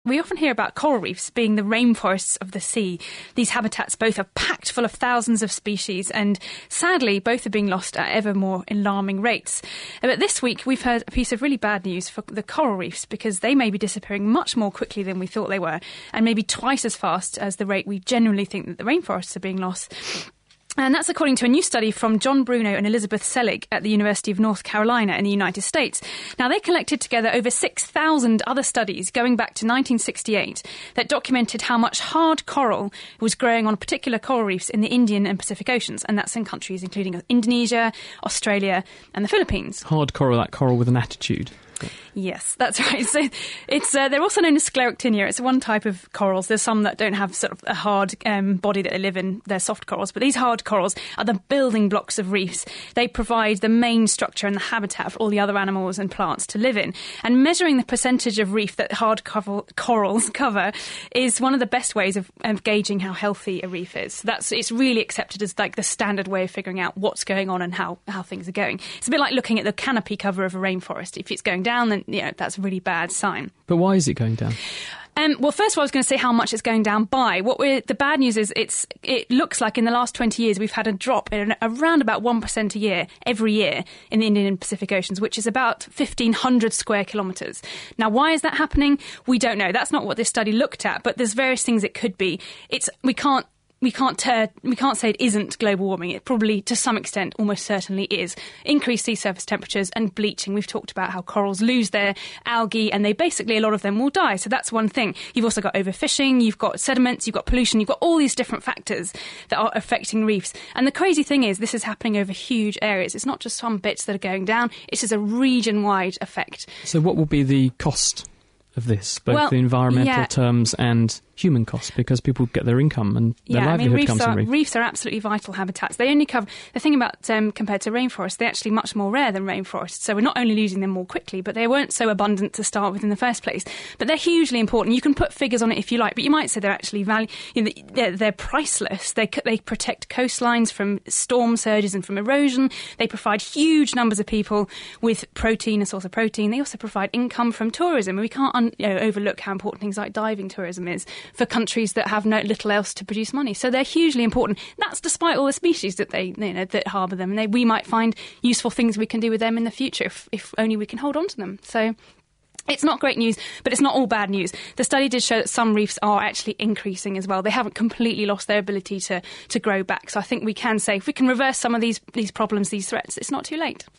we often hear about coral reefs being the rainforests of the sea. These habitats both are packed full of thousands of species, and sadly, both are being lost at ever more alarming rates. But this week, we've heard a piece of really bad news for the coral reefs, because they may be disappearing much more quickly than we thought they were, and maybe twice as fast as the rate we generally think that the rainforests are being lost. And that's according to a new study from John Bruno and Elizabeth Selig at the University of North Carolina in the United States. Now, they collected together over 6,000 other studies going back to 1968 that documented how much hard coral was growing on particular coral reefs in the Indian and Pacific Oceans, and that's in countries including Indonesia, Australia and the Philippines. Hard coral, that coral with an attitude. Yes, that's right. So it's they're also known as sclerotinia. It's one type of corals. There's some that don't have sort of a hard body that they live in. They're soft corals. But these hard corals are the building blocks of reefs. They provide the main structure and the habitat for all the other animals and plants to live in. And measuring the percentage of reef that hard corals cover is one of the best ways of gauging how healthy a reef is. So it's really accepted as like the standard way of figuring out what's going on and how things are going. It's a bit like looking at the canopy cover of a rainforest. If it's going down, then that's a really bad sign. But why is it going down? Well, first of all, I was going to say how much it's going down by. The bad news is it looks like in the last 20 years we've had a drop in around about 1% a year, every year, in the Indian and Pacific Oceans, which is about 1,500 square kilometres. Now, why is that happening? We don't know. That's not what this study looked at, but there's various things it could be. We can't say it isn't global warming. It probably, to some extent, almost certainly is. Increased sea surface temperatures and bleaching. We've talked about how corals lose their algae and a lot of them will die. So that's one thing. You've also got overfishing, you've got sediments, you've got pollution, you've got all these different factors that are affecting reefs. And the crazy thing is this is happening over huge areas. It's not just some bits that are going down. It's just a region-wide effect. So what will be the cost of this, both the environmental terms and human costs, because people get their income and their livelihood comes from reefs. Reefs are absolutely vital habitats. They only cover, the thing about compared to rainforests, they're actually much more rare than rainforests. So we're not only losing them more quickly, but they weren't so abundant to start with in the first place. But they're hugely important. You can put figures on it if you like, but you might say they're actually they're priceless. They protect coastlines from storm surges and from erosion. They provide huge numbers of people with protein, a source of protein. They also provide income from tourism. And we can't overlook how important things like diving tourism is for countries that have little else to produce money. So they're hugely important. That's despite all the species that that harbour them. And we might find useful things we can do with them in the future if only we can hold on to them. So it's not great news, but it's not all bad news. The study did show that some reefs are actually increasing as well. They haven't completely lost their ability to grow back. So I think we can say if we can reverse some of these problems, these threats, it's not too late.